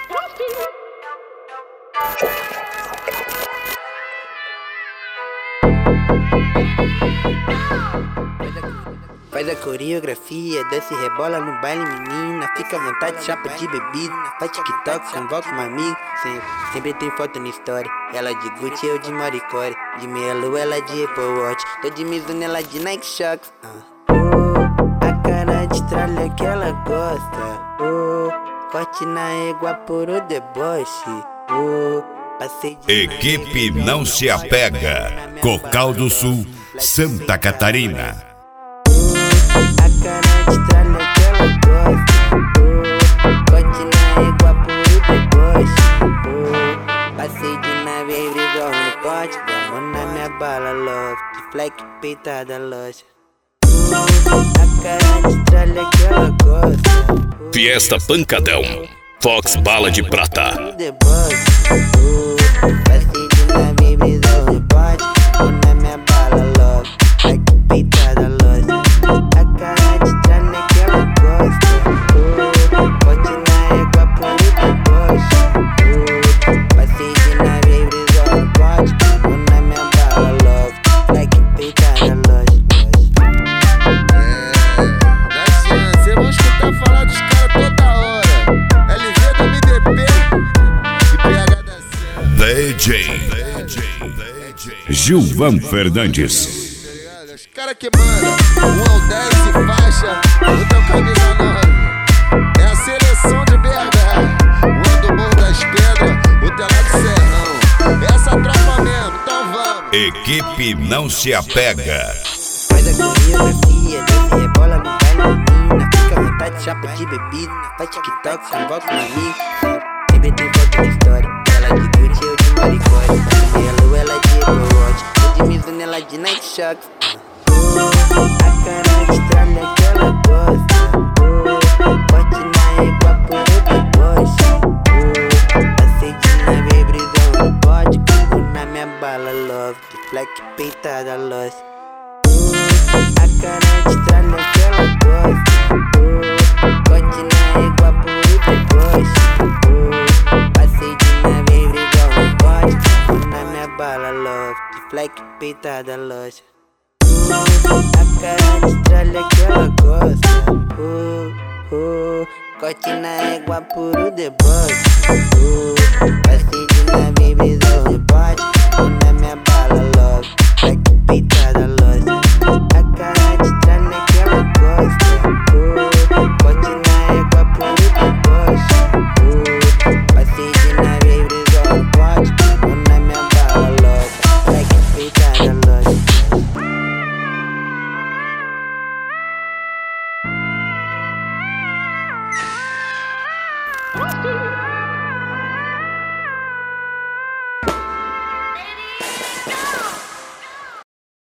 Faz a coreografia, desce e rebola no baile, menina. Fica à vontade, chapa de bebida. Faz TikTok, convoca uma amiga. Sempre tem foto na história. Ela de Gucci, eu de Maricore. De Melo, ela de Apple Watch. Tô de Mizuno, ela de Nike Shox. A cara de tralha que ela gosta. Corte na égua por o deboche. Equipe Não Se Apega, Cocal do Sul, Santa Catarina. A cara de tralha que ela gosta. Corte na égua por o deboche. Passei de nave igual no pote. Dá mão na minha bala, love. De fleck peitada, loja. A cara de tralha que ela gosta. Fiesta Pancadão, Fox Bala de Prata. Passei de nave igual no pote. Dá na minha bala, love. Fleck peitada, loja. A cara de tralha que ela gosta. Corte na égua por o deboche. Passei de nave igual no pote. Dá na minha bala, love. Fleck peitada, loja. Cê vão escutar falar dos caras toda hora. LV do MDP e PH da Cena. DJ Gilvan Fernandes. Os caras que mandam 1 ao 10 e faixa, o teu camisa 9. É a seleção de BH, o do Morro das Pedras, o Telado do Serrão. Essa tropa mesmo, então vamos. Equipe Não Se Apega. Faz a coreografia, desce e rebola no baile, menina. Fica à vontade, chapa de bebida. Faz TikTok, convoca um amigo. Sempre tem foto na história. Ela de Gucci, eu de Maricore. De Melo, ela de Apple Watch. Eu de Mizuno, ela de Nike Shox. A cara de tralha que ela gosta. Corte na égua por o deboche. Passei de nave, brisão no pote. Na minha bala, love. De fleck peitada, loja. A cara de tralha que ela gosta. Corte na égua por o deboche. Passei de nave igual no pote. Na minha bala, love. De fleck peitada, loja. A cara de tralha que ela gosta. Corte na égua por o deboche. Passei de nave